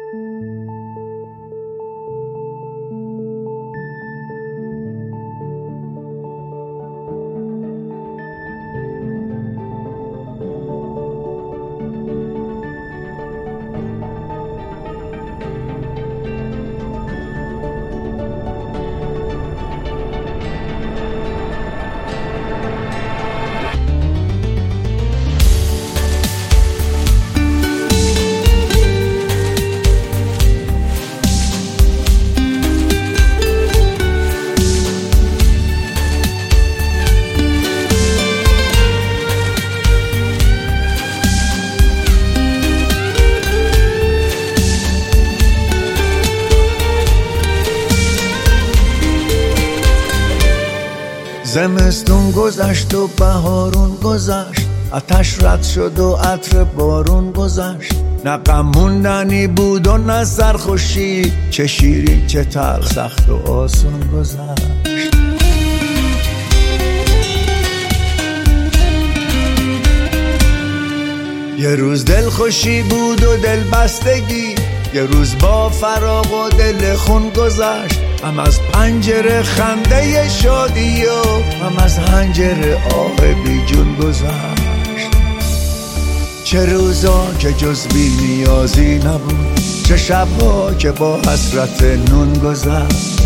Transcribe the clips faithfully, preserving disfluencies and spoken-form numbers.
زمستون گذشت و بهارون گذشت، آتش رد شد و عطر بارون گذشت. نه غم موندنی بود و نه سرخوشی، چه شیرین چه تلخ، سخت و آسون گذشت. یه روز دلخوشی بود و دل بستگی، یه روز با فراق و دل خون گذشت. هم از پنجره خنده شادی و هم از حنجره آه بی جون گذشت. چه روزا که جز بی نیازی نبود، چه شبها که با حسرت نون گذشت.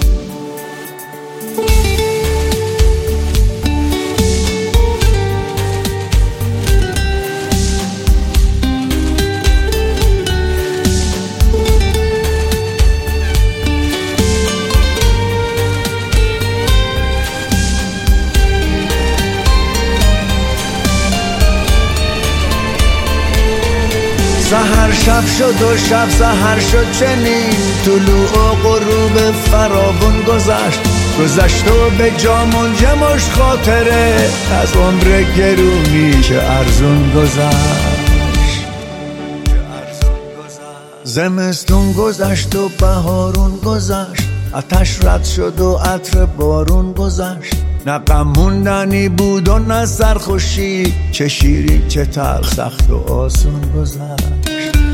سحر شب شد و شب سحر شد چنین، طلوع و غروب فراوون گذشت. گذشت و به جا منجمش خاطره، از عمر گرونی که ارزون گذشت. زمستون گذشت و بهارون گذشت، آتش رد شد و عطر بارون گذشت. نه غم موندنی بود و نه سرخوشی، چه شیرین چه تلخ، سخت و آسون گذشت.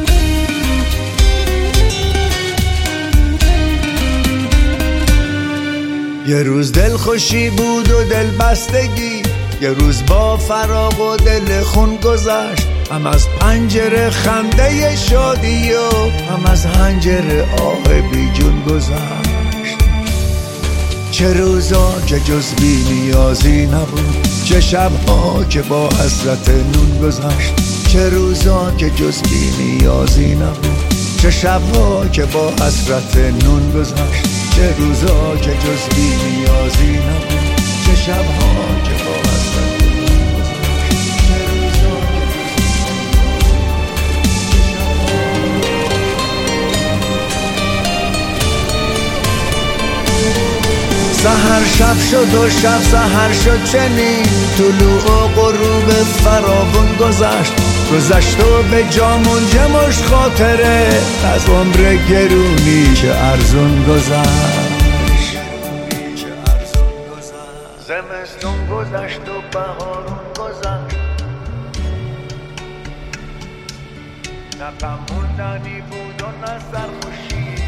یه روز دلخوشی بود و دل بستگی، یه روز با فراق و دل خون گذشت. هم از پنجره خنده شادی و هم از حنجره آه بی جون گذشت. چه روزا که جز بی نیازی نبود، چه شبها که با حسرت نون گذشت. چه روزا که جز بی نیازی نبود، چه شبها که با حسرت نون گذشت. چه روزا که جز بی نیازی نبود، چه شبها که با حسرت نون گذشت. سحر شب شد و شب سحر شد چنین، طلوع و غروب فراوون گذشت. گذشت و به جا منجمش خاطره، از عمر گرونی که ارزون گذشت. زمستون گذشت و بهارون گذشت، نه غم موندنی بود و نه سرخوشی.